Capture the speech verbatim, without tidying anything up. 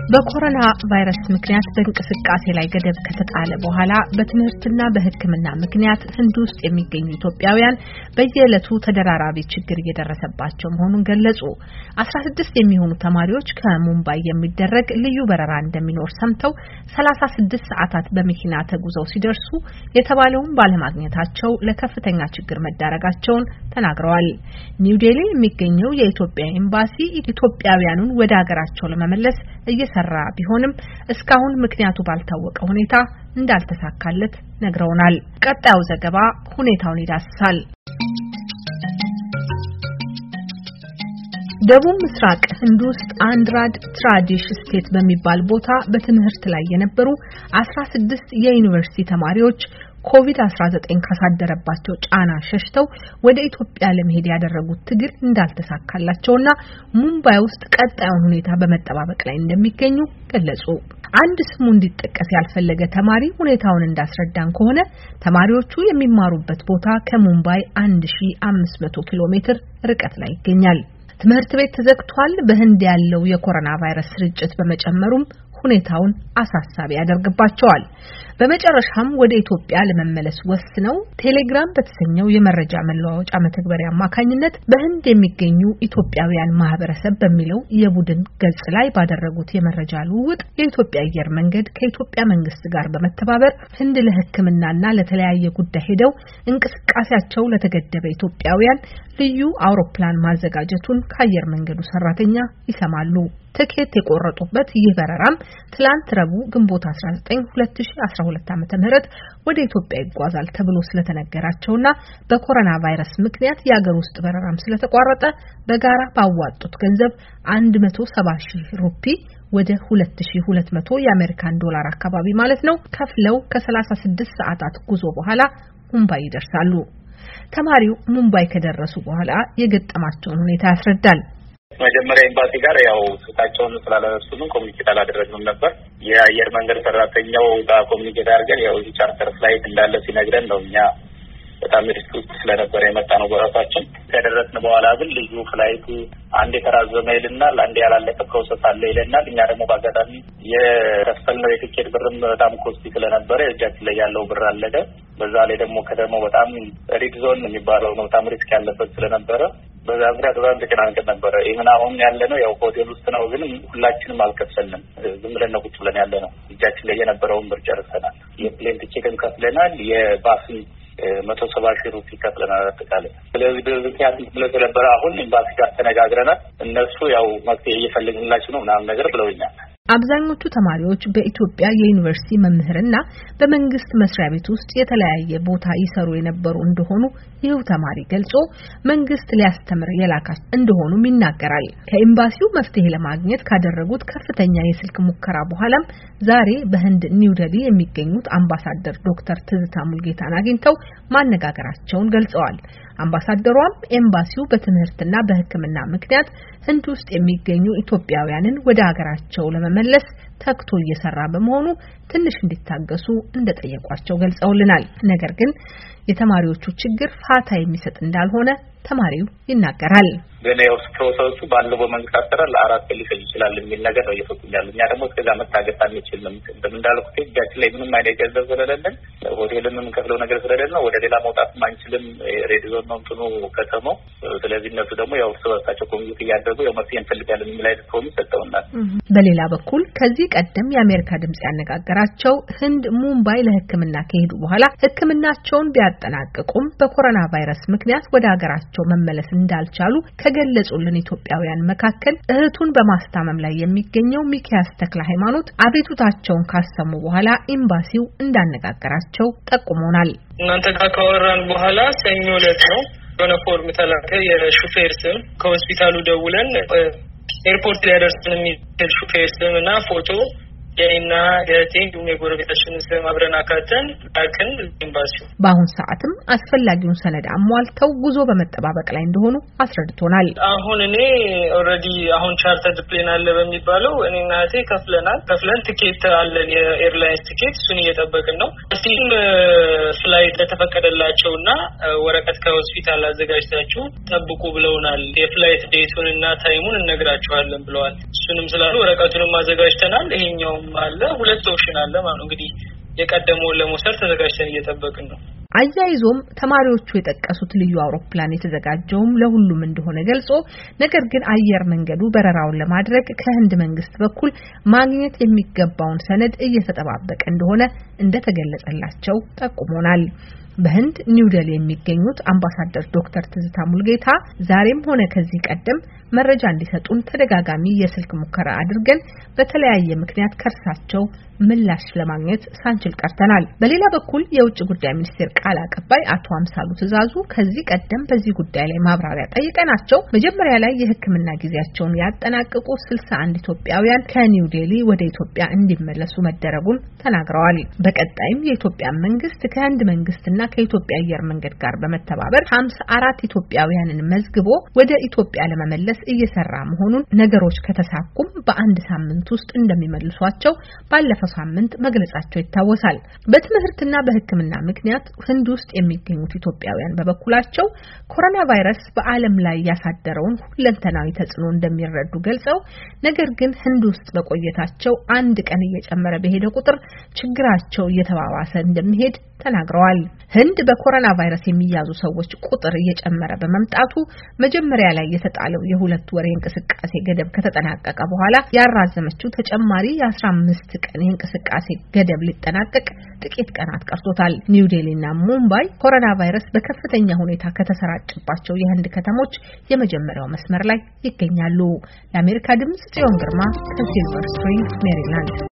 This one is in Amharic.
በኮሮና ቫይረስ ምክንያት በእንቅስቃሴ ላይ ገደብ ከተጣለ በኋላ በትምህርትና በሕክምና ምክንያት ህንድ ውስጥ የሚገኙ ኢትዮጵያውያን በየዕለቱ ተደራራቢ ችግር እየደረሰባቸው መሆኑን ገለጹ። አስራ ስድስት የሚሆኑ ተማሪዎች ከሙምባይ የሚደረግ ልዩ በረራ እንደሚኖር ሰምተው ሰላሳ ስድስት ሰዓታት በመኪና ተጉዘው ሲደርሱ የተባለውን ባለማግኘታቸው ለከፍተኛ ችግር መዳረጋቸውን ተናግረዋል። ኒው ዴሊ የሚገኘው የኢትዮጵያ ኤምባሲ ኢትዮጵያውያኑን ወደ ሀገራቸው ለመመለስ እየሰራ ቢሆንም እስካሁን ምክንያቱ ባልታወቀ ሁኔታ እንዳልተሳካለት ነግረውናል። ቀጣዩ ዘገባ ሁኔታውን ይዳስሳል። ደቡብ ምስራቅ ህንድ ውስጥ አንድራድ ትራዲሽ ስቴት በሚባል ቦታ በትምህርት ላይ የነበሩ አስራ ስድስት የዩኒቨርሲቲ ተማሪዎች ኮቪድ አስራ ዘጠኝ ካሳደረባቸው ጫና ሸሽተው ወደ ኢትዮጵያ ለመሄድ ያደረጉት ትግል እንዳልተሳካላቸውና ሙምባይ ውስጥ ቀጣዩን ሁኔታ በመጠባበቅ ላይ እንደሚገኙ ገለጹ። አንድ ስሙ እንዲጠቀስ ያልፈለገ ተማሪ ሁኔታውን እንዳስረዳን ከሆነ ተማሪዎቹ የሚማሩበት ቦታ ከሙምባይ አንድ ሺህ አምስት መቶ ኪሎ ሜትር ርቀት ላይ ይገኛል። ትምህርት ቤት ተዘግቷል። በህንድ ያለው የኮሮና ቫይረስ ስርጭት በመጨመሩም ሁኔታውን አሳሳቢ ያደርግባቸዋል። በመጨረሻም ወደ ኢትዮጵያ ለመመለስ ወስነው ቴሌግራም በተሰኘው የመረጃ መለዋወጫ መተግበሪያ አማካኝነት በህንድ የሚገኙ ኢትዮጵያውያን ማህበረሰብ በሚለው የቡድን ገጽ ላይ ባደረጉት የመረጃ ልውውጥ የኢትዮጵያ አየር መንገድ ከኢትዮጵያ መንግስት ጋር በመተባበር ህንድ ለሕክምናና ለተለያየ ጉዳይ ሄደው እንቅስቃሴያቸው ለተገደበ ኢትዮጵያውያን ልዩ አውሮፕላን ማዘጋጀቱን ከአየር መንገዱ ሰራተኛ ይሰማሉ። ትኬት የቆረጡበት ይህ በረራም ትላንት ረቡዕ ግንቦት አስራ ዘጠኝ ሁለት ሺህ አስራ ሁለት ዓመተ ምህረት ወደ ኢትዮጵያ ይጓዛል ተብሎ ስለተነገራቸውና በኮሮና ቫይረስ ምክንያት የሀገር ውስጥ በረራም ስለተቋረጠ በጋራ ባዋጡት ገንዘብ መቶ ሰባ ሺህ ሩፒ ወደ ሁለት ሺህ ሁለት መቶ የአሜሪካን ዶላር አካባቢ ማለት ነው ከፍለው ከሰላሳ ስድስት ሰዓታት ጉዞ በኋላ ሙምባይ ይደርሳሉ። ተማሪው ሙምባይ ከደረሱ በኋላ የገጠማቸውን ሁኔታ ያስረዳል። መጀመሪያ ኤምባሲ ጋር ያው ስታቸውን ስላላነሱም ኮሚኒኬት አላደረግንም ነበር። የአየር መንገድ ሰራተኛው ጋር ኮሚኒኬት አድርገን ያው እዚህ ቻርተር ፍላይት እንዳለ ሲነግረን ነው እኛ በጣም ሪስክ ውስጥ ስለነበረ የመጣ ነው በራሳችን። ከደረስን በኋላ ግን ልዩ ፍላይቱ አንድ የተራዘመ ይልናል፣ አንድ ያላለቀ ፕሮሰስ አለ ይለናል። እኛ ደግሞ በአጋጣሚ የከፈልነው የትኬት ብርም በጣም ኮስቲ ስለነበረ እጃችን ላይ ያለው ብር አለቀ። በዛ ላይ ደግሞ ከተማው በጣም ሪድ ዞን የሚባለው ነው፣ በጣም ሪስክ ያለበት ስለነበረ በዛ ምክንያት በጣም ተጨናንቀን ነበረ። ይሄን አሁን ያለነው ያው ሆቴል ውስጥ ነው፣ ግን ሁላችንም አልከፈልንም። ዝም ብለን ነው ቁጭ ብለን ያለነው። እጃችን ላይ የነበረውን ብር ጨርሰናል። የፕሌን ቲኬትን ከፍለናል። የባስን መቶ ሰባ ሺህ ሩፒ ከፍለናል አጠቃላይ። ስለዚህ በምክንያት ስለነበረ አሁን ኤምባሲ ጋር ተነጋግረናል። እነሱ ያው መፍትሄ እየፈለግንላችሁ ነው ምናምን ነገር ብለውኛል። አብዛኞቹ ተማሪዎች በኢትዮጵያ የዩኒቨርሲቲ መምህርና በመንግስት መስሪያ ቤት ውስጥ የተለያየ ቦታ ይሰሩ የነበሩ እንደሆኑ ይህው ተማሪ ገልጾ መንግስት ሊያስተምር የላካቸው እንደሆኑም ይናገራል። ከኤምባሲው መፍትሄ ለማግኘት ካደረጉት ከፍተኛ የስልክ ሙከራ በኋላም ዛሬ በህንድ ኒው ዴሊ የሚገኙት አምባሳደር ዶክተር ትዝታ ሙልጌታን አግኝተው ማነጋገራቸውን ገልጸዋል። አምባሳደሯም ኤምባሲው በትምህርትና በሕክምና ምክንያት ህንድ ውስጥ የሚገኙ ኢትዮጵያውያንን ወደ ሀገራቸው ለመመለስ ተግቶ እየሰራ በመሆኑ ትንሽ እንዲታገሱ እንደጠየቋቸው ገልጸውልናል። ነገር ግን የተማሪዎቹ ችግር ፋታ የሚሰጥ እንዳልሆነ ተማሪው ይናገራል። ገና ያው ፕሮሰሱ ባለው በመንግስት አሰራር ለአራት ቀን ሊፈጅ ይችላል የሚል ነገር ነው እየፈቁኛል። እኛ ደግሞ እስከዛ መታገስ አንችልም። እንደምንዳልኩት እጃችን ላይ ምንም አይነት ገንዘብ ስለሌለን ሆቴልን የምንከፍለው ነገር ስለሌለ ወደ ሌላ መውጣት አንችልም። ሬዲዮ ነው እንትኑ ከተማው። ስለዚህ እነሱ ደግሞ ያው እርስ በርሳቸው ኮሚኒኬት እያደረጉ ያው መፍትሄ እንፈልጋለን የሚል አይነት ፕሮሚስ ሰጥተውናል። በሌላ በኩል ከዚህ ቀደም የአሜሪካ ድምጽ ያነጋገራቸው ህንድ ሙምባይ ለሕክምና ከሄዱ በኋላ ሕክምናቸውን ቢያጠናቅቁም በኮሮና ቫይረስ ምክንያት ወደ ሀገራቸው መመለስ እንዳልቻሉ ከገለጹልን ኢትዮጵያውያን መካከል እህቱን በማስታመም ላይ የሚገኘው ሚኪያስ ተክለ ሃይማኖት አቤቱታቸውን ካሰሙ በኋላ ኤምባሲው እንዳነጋገራቸው ጠቁመውናል። እናንተ ጋር ካወራን በኋላ ሰኞ ዕለት ነው የሆነ ፎርም ተላከ። የሹፌር ስም ከሆስፒታሉ ደውለን ኤርፖርት ሊያደርስን የሚል ሹፌር ስም እና ፎቶ የኔና የቴ የጎረቤታችን ስም አብረን አካተን አቅን ኤምባሲው በአሁን ሰዓትም አስፈላጊውን ሰነድ አሟልተው ጉዞ በመጠባበቅ ላይ እንደሆኑ አስረድቶናል። አሁን እኔ ኦሬዲ አሁን ቻርተር ፕሌን አለ በሚባለው እኔና እቴ ከፍለናል። ከፍለን ቲኬት አለን የኤርላይንስ ቲኬት እሱን እየጠበቅን ነው። እዚህም ፍላይት ተፈቀደላቸውና ወረቀት ከሆስፒታል አዘጋጅታችሁ ጠብቁ ብለውናል። የፍላይት ዴቱንና ታይሙን እነግራችኋለን ብለዋል። እሱ እሱንም ስላሉ ወረቀቱንም አዘጋጅተናል ይሄኛውም አለ ሁለት ኦፕሽን አለ ማለት እንግዲህ የቀደመውን ለመውሰድ ተዘጋጅተን እየጠበቅን ነው አያይዞም ተማሪዎቹ የጠቀሱት ልዩ አውሮፕላን የተዘጋጀውም ለሁሉም እንደሆነ ገልጾ ነገር ግን አየር መንገዱ በረራውን ለማድረግ ከህንድ መንግስት በኩል ማግኘት የሚገባውን ሰነድ እየተጠባበቀ እንደሆነ እንደተገለጸላቸው ጠቁሞናል በህንድ ኒው ዴሊ የሚገኙት አምባሳደር ዶክተር ትዝታ ሙልጌታ ዛሬም ሆነ ከዚህ ቀደም መረጃ እንዲሰጡን ተደጋጋሚ የስልክ ሙከራ አድርገን በተለያየ ምክንያት ከርሳቸው ምላሽ ለማግኘት ሳንችል ቀርተናል በሌላ በኩል የውጭ ጉዳይ ሚኒስቴር ቃል አቀባይ አቶ አምሳሉ ትዛዙ ከዚህ ቀደም በዚህ ጉዳይ ላይ ማብራሪያ ጠይቀናቸው መጀመሪያ ላይ የህክምና ጊዜያቸውን ያጠናቀቁ ስልሳ አንድ ኢትዮጵያውያን ከኒው ዴሊ ወደ ኢትዮጵያ እንዲመለሱ መደረጉን ተናግረዋል በቀጣይም የኢትዮጵያ መንግስት ከህንድ መንግስትና ከኢትዮጵያ አየር መንገድ ጋር በመተባበር ሃምሳ አራት ኢትዮጵያውያንን መዝግቦ ወደ ኢትዮጵያ ለመመለስ እየሰራ መሆኑን ነገሮች ከተሳኩም በአንድ ሳምንት ውስጥ እንደሚመልሷቸው ባለፈው ሳምንት መግለጻቸው ይታወሳል በትምህርትና በህክምና ምክንያት ህንድ ውስጥ የሚገኙት ኢትዮጵያውያን በበኩላቸው ኮሮና ቫይረስ በዓለም ላይ ያሳደረውን ሁለንተናዊ ተጽዕኖ እንደሚረዱ ገልጸው ነገር ግን ህንድ ውስጥ በቆየታቸው አንድ ቀን እየጨመረ በሄደ ቁጥር ችግራቸው እየተባባሰ እንደሚሄድ ተናግረዋል ህንድ በኮሮና ቫይረስ የሚያዙ ሰዎች ቁጥር እየጨመረ በመምጣቱ መጀመሪያ ላይ የተጣለው የሁለት ወር እንቅስቃሴ ገደብ ከተጠናቀቀ በኋላ ያራዘመችው ተጨማሪ የአስራ አምስት ቀን እንቅስቃሴ ገደብ ሊጠናቀቅ ጥቂት ቀናት ቀርቶታል ኒው ዴሊና ሙምባይ ኮሮና ቫይረስ በከፍተኛ ሁኔታ ከተሰራጨባቸው የህንድ ከተሞች የመጀመሪያው መስመር ላይ ይገኛሉ ለአሜሪካ ድምጽ ጽዮን ግርማ ከሲልቨር ስፕሪንግ ሜሪላንድ